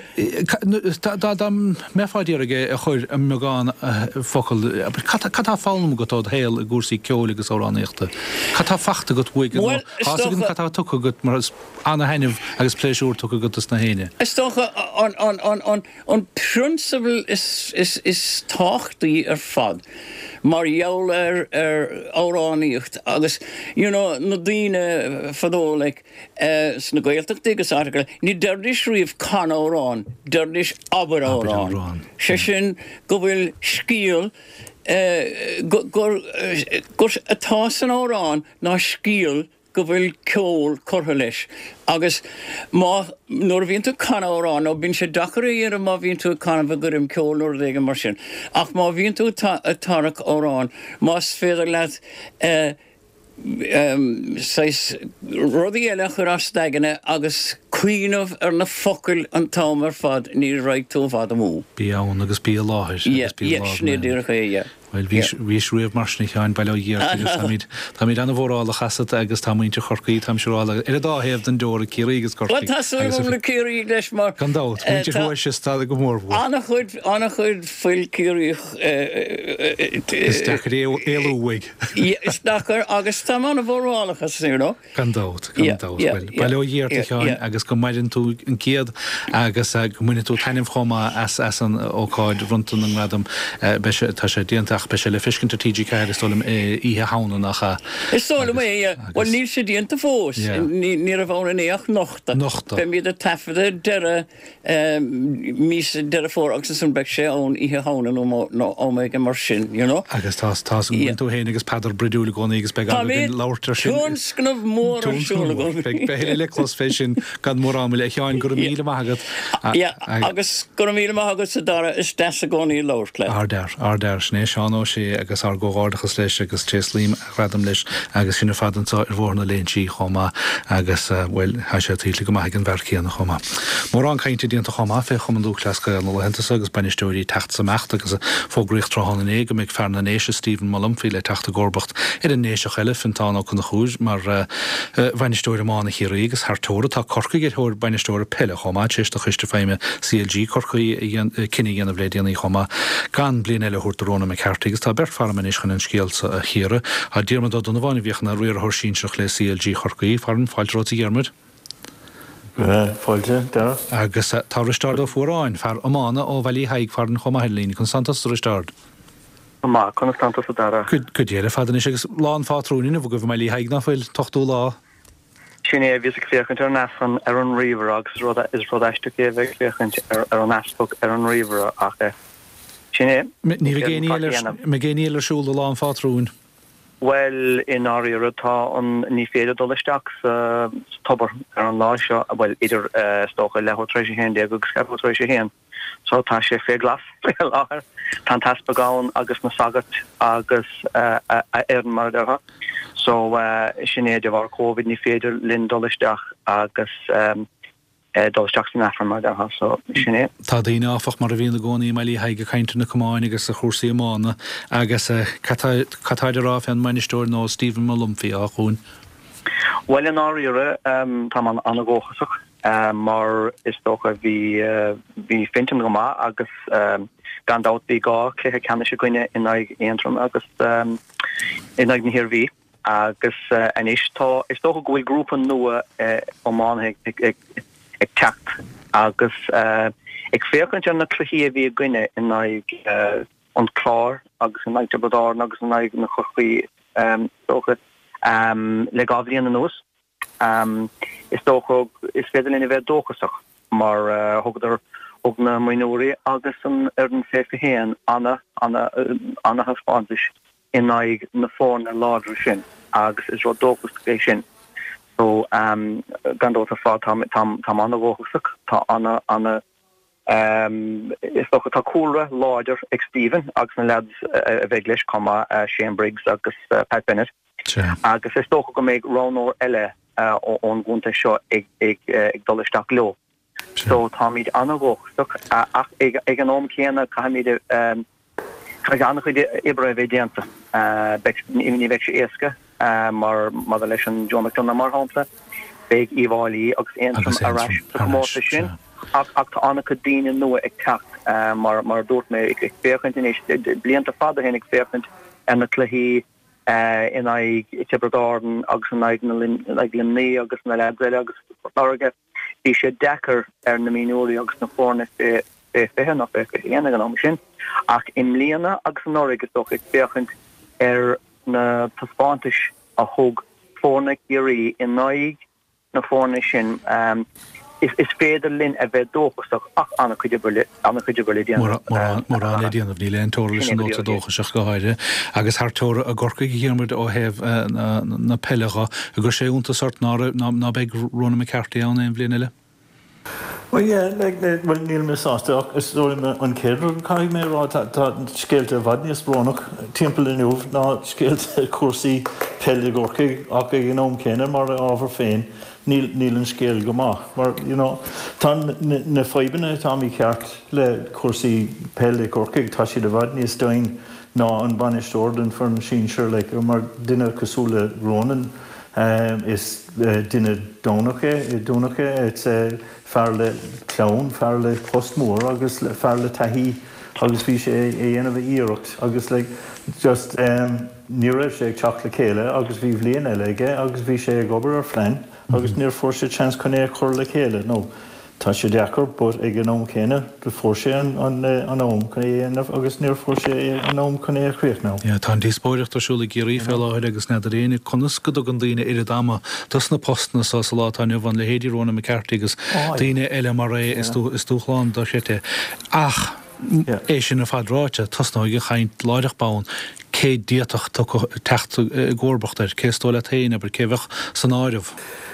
da meáidíar a chuir am meáin focail, catá fálm go tád héal a gúrsaí ceola agus óráníochta. Catá fachta go bhuiig an hásagann catá tucha go mar anna hainemh agus pléisiúr tucha go na héine. Is tócha an prúns is is is táchtaí ar fad mar jaall ar ar óráníocht agus you know na dtíine fadólaigh sna gailteachtaí agus arcail ní deirdis riomh can órán deirdis aber órán sé sin go bhfuil scíal gur atá san órán ná scíal go bhfuil ceol curtha leis. Agus má nuair bhíonn tú cana órán ó bíonn sé dachar ar má bhíonn tú cana bh gurim ceol nuair dhéige mar sin. Ach má bhíonn tú tarach órán, más féidir leat um, rudí eile chur as steigine agus cuiinmh ar na focail an támar fad ní raig tú fad am mú. Bí ann agus bí láthir. Ie, snéidir ché, Well, vís ruúh marsnig an bail dír Tá mí anna bhrála chasad agus tá muinte chorcaí tam serála ar a dáhéh den dóra círígus corcaí. Tá cíí leis mar Gandát, muinte thuir sé stáda go mórbú. Anna chuid anna chuid fuil cííoch Is dechar éúhaig. Is dachar agus tá anna bhrálacha nó? Gandát, gandát. Bail díirta teáin agus go maidin tú an céad agus go muine tú tainnim chomá as an ócáid runtan an radam tá sé díantach be se le fiscin to T G K is stolim ihe hána nach. Is stolim é, well níl sé díanta fós, ní a bhána éach nochta. Nochta. Be míad a tafada dere mís dere fór agus san beg sé ón ihe hána ó meid mar sin, you know? Agus tás tás an tú héin agus padar bredúla gona agus beg agin láirtar sin. Tún sgnamh mór an siúla gona. Be héile leclas fé sin gan mór ámil e cheáin gur míle maigad. Agus gur míle maigad sa dara is des a gona í láirtle. Ardar, ardar, sné seán sé agus ar góádachas leis agus téslím radam leis agus sinna fadantá ar bhórna léintí chomá agus bhfuil ha sé tíla go maigh an bhercíanna chomá. Mór an cainte díanta chomá fé chum an dúchlasca an lehentas agus bainisteúirí techt samachta agus fógríocht trohanna é go méid fearna néise Stephen Mullum fi le teachta gorbacht ar an néiseach eile fintána chun na chúis mar bainisteúir mána chiaí agus thtóra tá corca gur thóir bainisteúir pelle chomá téiste chuiste féime C L G corcaí cinnig anna bléidirna chomá gan blian eile thuirtaróna me ceart agus tá bert farman is gan skeelsa a chéire a dierma dat an bhaine bhíoch na ruir horsínseach le C L G chorcaí farin fáilróta Gearmid. Fáilte, da. Agus tá restart ó fuaráin far amána ó bhailí haig farin chomá helín Constantas restart. Má Constantas dara. Cud cud éile fadan is agus lán fátrúnin bh go bh meilí haig nach bhfuil tochtú lá. Sinné vis féchant ar nasan ar an river agus roda is rodaiste géveh féchant ar an nasbok ar an river ach Sinné Ní me géile siúla lán fátrún. Well in áíar atá an ní féidir doleisteach tobar ar an lá seo a bhfuil idir stocha lethótrééis sé hen agus scapótrééis sé hen. So tá sé fé glas láthir tá taspagáin agus na sagat agus ar mar deha. So sinné de bhar COVID ní féidir linn doleisteach agus dulteach sin afar mar deha so sinné. Tá daoine áfach mar a bhíon gcónaí meilí haige caiinte na cumáin agus a chósaí amána agus catáidir ráf an mainistóir nó Stephen Mullum fi á chún. Well in áíire tá man anagóchasach mar is tócha bhí bhí fintin go má agus gandát bhí gá cléthe cena se goine in aig éantrum agus in aig na hirhí agus anis tá is tócha gohfuil grúpa nua ómán ag techt agus ag féchant an na cluí a bhí goine in aig an chlár agus in aig debadár agus in aig na chuchaí tócha le gábhlíon an nús. Is tócha is féidir in bheith dóchasach mar thugtar og na minóí agus an ar an féfa héan anna anna anna haspáis in aig na fórna ládra sin agus is rá dóchas é sin. So um gandó a fá tam tam tam anna bhchasach tá anna anna um is tócha tá cúra láidir ag Stephen agus na lads a bheith leis comma Shane Briggs agus Pat Bennett. Agus is tócha go méid ránóir eile ón gúnta seo ag ag dulaisteach leo. So tá míid anna bhchasach ach ag an óm chéanna cha míid cha anna chuid ibre bheith déanta ní bheith sé éasca mar mar leis an John McDonough mar hápla beag íháilí agus éantrum arás móta sin ach tá anna go daine nua ag techt mar mar dúirt mé ag féchant inis blianta fada hen ag féchant an na cluí in aig Tibergarden agus an aig limní agus na leadile agus áige bhí sé dechar ar na minúí agus na fórna fé féthe nach fé héana an am sin ach im líana agus an áige is ag féchant ar na taspáintis a thug fórna géirí in aig na fórna sin is is féidir linn a bheith dóchasach ach anna chuide anna chuide mar an éon of níle antóir leis an nóta dóchaseach go háide agus thtóra a gorca dhéarmid ó heh na peilecha a gur sé únta sort ná beag runna me ceartaí an éon bblion eile. Well, yeah, like, well, Neil Misasta, is doing on Kedron, Kai may rot that scaled a Vadnius Bronach, Temple in Uv, not scaled a Corsi, Pellegorki, Aka, you know, Kenner, or over Fain, Neil Neil and Scale Goma, or, you know, Tan Nefibina, Tommy Cart, Le Corsi, Pellegorki, Tashi the Vadnius doing, no, on banished Orden for Sheen Sure, like, or dinner Casula Ronan, um, is dinner Donake, Donake, it's a farle clown, farle postmór, agus farle tahi, agus bhí sé é anamh íireacht, agus like just um, níor sé chocolate céile, agus bhí bhliain eile ige, agus bhí sé ag obair ar phlein, agus níor fór sé chance chuné chur le céile. No, tá sé deachar, but ag an óm céine, de fór sé an an óm chuné anamh, agus níor fór sé an óm chuné chríoch ná. Ja, tá díspóireacht arsúla géirí fel áid agus na réine conas go an daoine iad ama, tas na postna sa sa látáinne bhain le héidir róna me ceartaí agus daoine eile mar ré is dúchláán do séte. Ach, é sin a fadráte, tas ná ige chaint láideach bán, cé diaach techt górbacht cé stóla taine, aber cé bheith san áirih.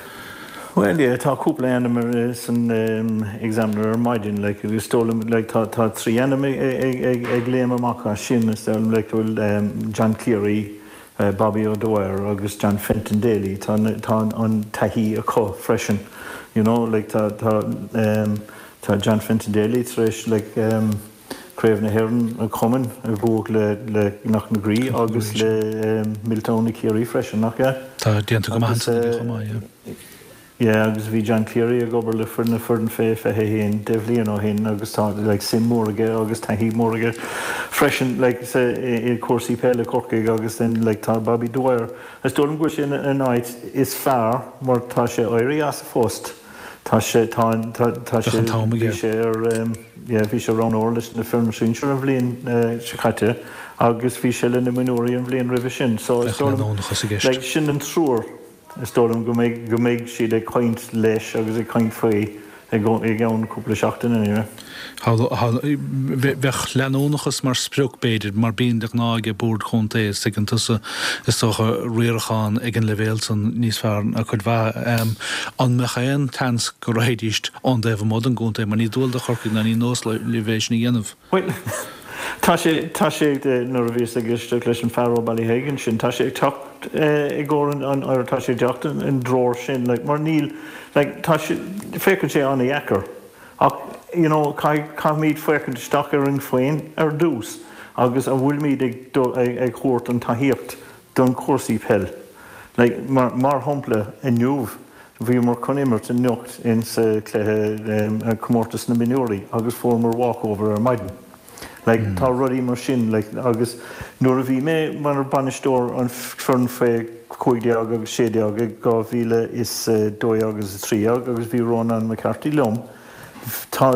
Well, yeah, tá cúpla animar is an um, examiner maidin, like, we stole him, like, tá trí anime ag léim amach sin, is there, like, um, John Cleary, uh, Bobby O'Dwyer, agus John Fenton Daly, tá an tahi a co freshen, you know, like, tá um, John Fenton Daly, tresh, like, um, Craven Heron a common, a bóg le, le nach na grí, agus le um, Milton Cleary freshen, nach, yeah? Tá dianta go mahansa go yeah. Yeah, agus bhí John Cleary a gobar le furna furn fé fe hén, devlíon ó hén, agus tá like sim mórige, agus tá hí mórige. Freshen, like, sa i Corsi Pelle Corcaig, agus then, like, tá Bobby Dwyer. As dúlm gwyrs in a night is far, mar tá sé oiri as a fost. Tá sé, tá sé, bhí sé ar, yeah, bhí sé rán orlis na film sin, sure a bhlíon Chicaite, agus bhí sé le na minúri an bhlíon revision. So, like, sin an trúr. Stolum go méid go méid siad ag coint leis agus ag coint faoi ag gán cúpla seachtain anyway. Bheith leanónachas mar sprúchbéidir mar bíonach ná ag búrd chunta is ag an tusa is tócha riarachán ag an levéil san níos fearn a chud bheith an mechéan tans go réidíist an déh mod an gúnta mar ní dúil de chorcaigh na ní nós levéis na dhéanamh. Tá sé tá sé nuair a bhís agiste leis an Faro Ballyhagan sin, tá sé ag tucht i gcóran an ar tá sé deacht an dróir sin, like, mar níl, like, tá sé fécann sé anna dheacair. Ach, you know, cai míad fécann isteach ar an féin ar dús, agus a bhfuil míad ag chóirt an taíocht don Corsi Pell. Like, mar, mar hompla in nuamh, bhí mar chunimmert in nucht in sa cléthe comórtas na minúri, agus fór mar walkover ar maidin. Like, mm. tá rudí mar sin, like, agus nuair a bhí mé mar ar banistóir an fern fé chuigdeag agus séideag ag gá bhíle is dói agus tríag, agus bhí rón an McCarthy lom. Tá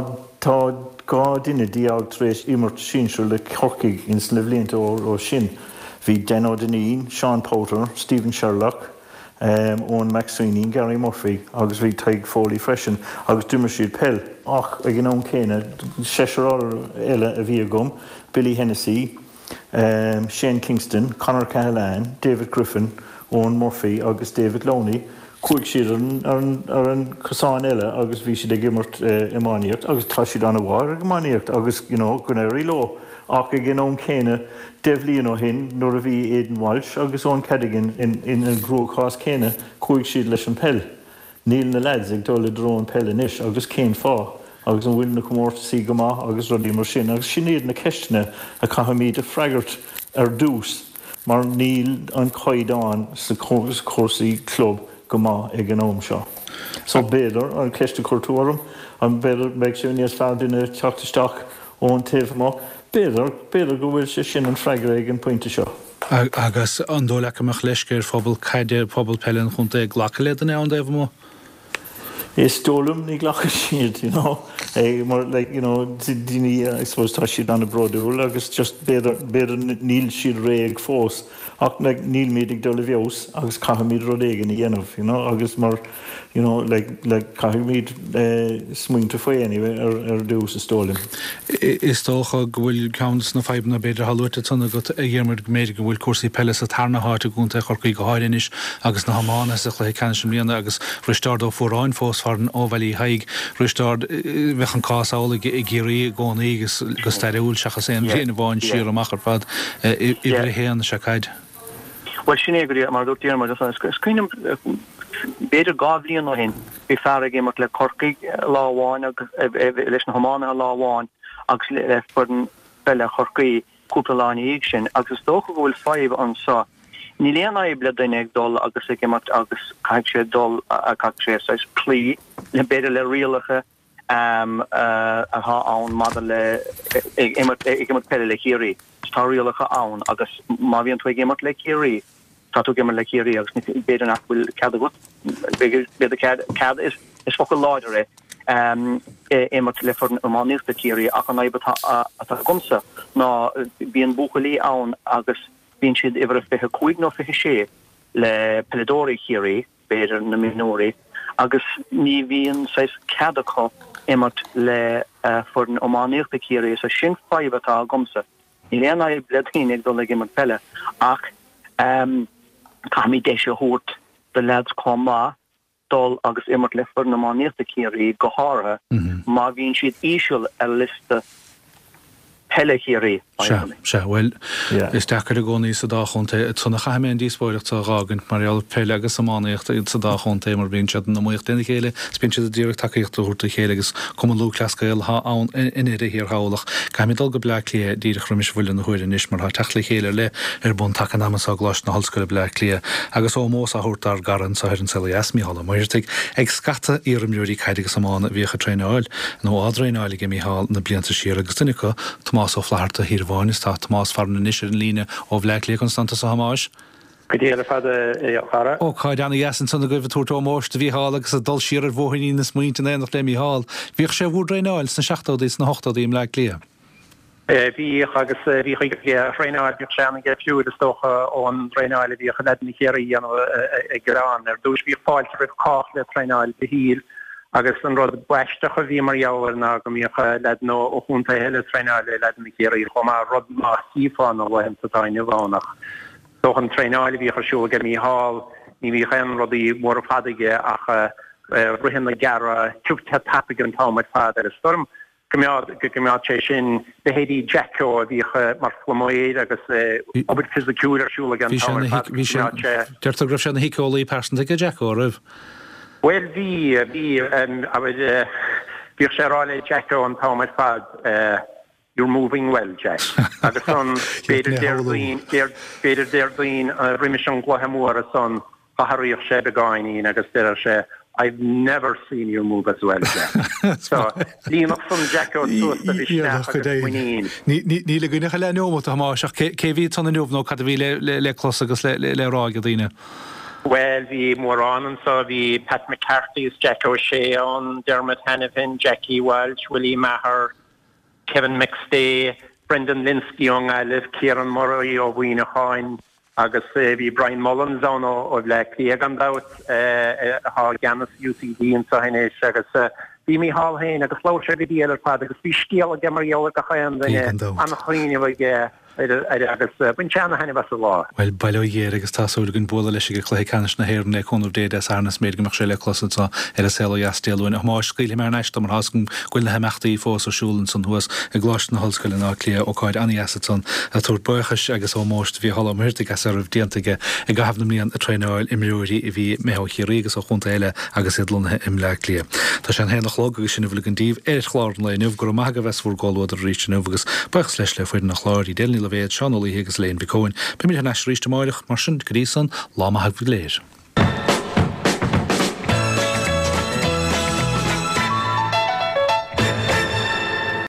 gá duine diaag tréis immert sin siúr le corcaigh ins le bhlianta ó sin. Bhí Den O'Deneen, Sean Potter, Stephen Sherlock, um, Owen McSweeney, Gary Murphy, agus bhí Teig Foley freisin, agus dúmar siad Pell. Ach, ag an ón céine, seisiar eile a bhí agam, Billy Hennessy, um, Shane Kingston, Conor Cahalane, David Griffin, Owen Murphy, agus David Loney, chuig siad ar an cosán eile, agus bhí siad ag immert imáníocht, agus tá siad an a bhhair ag imáníocht, agus, you know, gunnéirí lo. Ach ag an ón céine, devlíon ó hin, nuair a bhí Aidan Walsh, agus ón Cadigan in an grúchás céine, chuig siad leis an Pell. Níl na lads ag dul le drón Pell inis, agus cén fá, agus an bhfuil na comórta sí go maith, agus rudí mar sin, agus sin iad na ceistena a cahamíd a freigart ar dús, mar níl an coidán sa Corsaí club go maith ag an óm seo. So béidir an ceiste cuatúram, an béidir beag sé níos fearr duine teachtasteach ón taobh má, béidir béidir go bhfuil sé sin an freigar ag an pointe seo. Agus an dó lecha amach leiscéir phobal caide phobal Pell chunta ag ghlacha le an ann déobh má? Is stolum ní ghlach siad, you know. Hey, more like, you know, dini, I suppose, tá siad an a broadúil, agus just beidir níl siad réag fós, ach like, níl mídig dole vios, agus caha míd rodégan i dhéanamh, you know, agus mar, you know, like, like caha míd uh, smuinte foi anyway, ar, ar dús a stolum. Is tócha bhfuil count's na five na beidir halúirte tanna go a dhéarmar méidir bhfuil cuasaí pelas a tarna háte gúnta chorcaí go háirínis, agus na hamána sa chlé canism líana, agus ristard ó fóráin fós farn ó bhelí haig, ristard bheith an cásála i géirí gcónaí agus go staireúil seachas éon bhíon bháin siar amachar fad i bhir héan se caid. Well, sinné goí mar dúirtíar mar scrínim beidir gáblíon ó hin, bhí fearra gé mar le corcaí láháin agus leis na hamána láháin agus le fuan bheile chorcaí cúpla lána íag sin, agus dócha bhfuil fáibh an sa. Ní léana ble daine ag dul agus ag imat agus caiig sé dul a caiig sé sais clí le beidir le rialacha um, uh, a há ann mada le ag imat pelle le chéirí. Tá rialacha ann agus má bhíon tú ag imat le chéirí, tá tú imat le chéirí agus beidir nach bhfuil cad a gut, beidir cad is is focail láidir é. Um, imat le forn amáníos le chéirí ach an aibe atá gomsa ná bíon buchalí ann agus bín siad ibre fithe cuaig nó fithe sé le peladóí chéirí beidir na minóí agus ní bhíon seis cadacha imat le uh, forn amáníochta chéirí sa sin fáibh atá gomsa. Ní léana bledín ag dul ag imat pelle ach um, tá mí déise hút de lads comá dul agus imat le forn amáníochta chéirí go háirithe má bhíon siad íseal a liste pelle chéirí. Se, well, is dechar a gcónaí sa dáchonta, tuna chaimén díspóireacht sa rágant, marial pelle agus amánaíocht sa dáchonta mar bíon siad na muocht déna chéile, spín siad a díreach takeíocht úrta chéile agus cum lú clascail há ann in éire hir háolach. Caimid dul go bleach lia díreach rumis bhfuil na huiir inis mar há techla chéile le ar bun take namas a glas na halscoile bleach lia agus ó mós a hurtar garan sa hirin sela esmí hala. Mairteig ag scata íramúirí caiid agus amána bhíocha tréineáil nó ádréineáil i mí hall na blianta siar agus dunica Tomás ó flaharta hir bháinis tá Tomás farna nisir in líne ó bhleach lé constanta sa hamáis. Gudéile fada chara. Ó cáid anna yasan sanna goibh túirtó móst bhí hall agus a dul siar ar bhóthaí na smuointe na nach léimi hall. Bhíoh sé bhúdréineáil na seachtaidís na hochtaidí im leach lia. Bhí agus bhí réineáil bhíoh seanna ge fiúd is tócha ón réineáil bhíoh le na chéirí an grán ar dúis bhí fáilte rihách le réineáil de híl agus an rud baisteach a bhí mar jaabhar ná go míocha le nó ó chunta heile réineáil le na chéirí chumá rud má sífáin ó bhaim sa táine bhánach. Doch an treinaáil bhí chusú ge mí hall ní bhí chan rodí mór fadige ach ruhin na gara tuúte tapig an táid fad ar a storm. Gombead sé sin de hédí Jacko a bhí mar flamoid agus obid fysiciúr arsúla gan táid. Deirtar gribh sé na hicólaí persanta go Jacko rih? Well, bhí bhí bhí sé ráile Jacko an táid fad. You're moving well, Jack. Agus son beidir déirlín beidir déirlín riimiis an ghlahamúar a son chaharíoch sé begáinín agus déir sé I've never seen you move as well, Jack. So, líonach son Jacko tús a bhí snach agus muín. Ní le gúnecha le nómata hamáiseach cé bhí tanna nuamh nó cad bhí le clos agus le ráig a dtíine? Well, bhí mór an an so bhí Pat McCarthy's Jacko sé an Dermot Hanifin, Jackie Welch, Willie Maher, Kevin McStay, Brendan Linsky on Alice, Kieran Murray o Wien Hain, agus bhí Brian Mullins on o Black Legan out, ha Gannis U C D in Sahinesh, agus bhí mi hall hain agus lo sé bhí díal fad agus bhí scéal a gemar jóla a chain an chuine bhig agus buintseanna haine was a lá. Well, bailó géir agus táúil gon bóla leis go chléigh canis na héirna chunmh déad airnas méid goach sé le closatá ar a sela jaastéalúin a máis scaile mar neist mar hascin gúil na heachtaí fós ósúlan san thuas a gláist na hallscoile ná clia ó cáid aníasatan a túir buchas agus ó máist bhí hall mirrta gas ar bhdíantaige i g gahabh na míon a tréineáil imriúirí i bhí méthchéígus ó chunta eile agus idlunathe im le lia. Tá sé an hénach log agus sinna bhfuil an díomh éir chláirn le nuh gur maga bheitsúr gáilúd a ríte nuh agus buchas leis le fuidir nach chláirí déilní le bhéad seanolaí agus léon bhí cóin, be mí neis ríiste máireach mar sin go dtí san lá maithag bhí léir.